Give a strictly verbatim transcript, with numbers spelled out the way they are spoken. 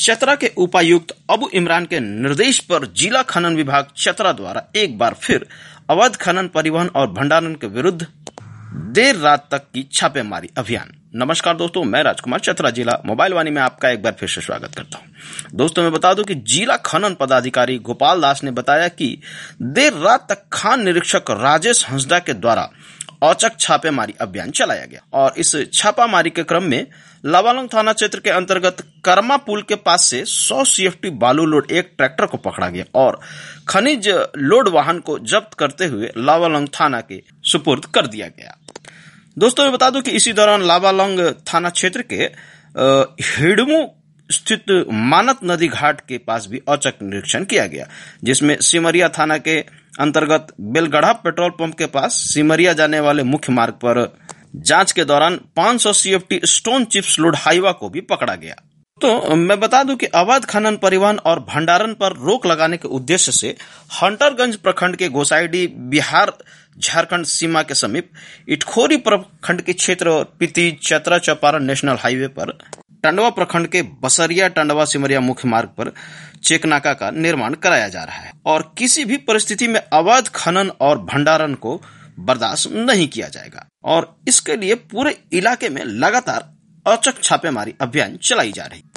चतरा के उपायुक्त अबू इमरान के निर्देश पर जिला खनन विभाग चतरा द्वारा एक बार फिर अवैध खनन, परिवहन और भंडारण के विरुद्ध देर रात तक की छापेमारी अभियान। नमस्कार दोस्तों, मैं राजकुमार चतरा जिला मोबाइल वाणी में आपका एक बार फिर से स्वागत करता हूं। दोस्तों मैं बता दूं कि जिला खनन पदाधिकारी गोपाल दास ने बताया कि देर रात तक खान निरीक्षक राजेश हंसदा के द्वारा औचक छापेमारी अभियान चलाया गया और इस छापामारी के क्रम में लावालंग थाना क्षेत्र के अंतर्गत कर्मा पुल के पास से सौ सीएफटी बालू लोड एक ट्रैक्टर को पकड़ा गया और खनिज लोड वाहन को जब्त करते हुए लावालंग थाना के सुपुर्द कर दिया गया। दोस्तों मैं बता दूं कि इसी दौरान लावालंग थाना क्षेत्र के हिडमू स्थित मानत नदी घाट के पास भी औचक निरीक्षण किया गया, जिसमें सिमरिया थाना के अंतर्गत बेलगढ़ा पेट्रोल पंप के पास सिमरिया जाने वाले मुख्य मार्ग पर जांच के दौरान पाँच सौ CFT stone chips load Hyva को भी पकड़ा गया। तो मैं बता दूं कि अवैध खनन, परिवहन और भंडारण पर रोक लगाने के उद्देश्य से हंटरगंज प्रखंड के गोसाईडीह बिहार झारखंड सीमा के समीप इटखोरी प्रखंड के क्षेत्र पिती चतरा चंपारण नेशनल हाईवे पर टंडवा प्रखंड के बसरिया टंडवा सिमरिया मुख्य मार्ग पर चेकनाका का निर्माण कराया जा रहा है और किसी भी परिस्थिति में अवैध खनन और भंडारण को बर्दाश्त नहीं किया जाएगा और इसके लिए पूरे इलाके में लगातार औचक छापेमारी अभियान चलाई जा रही।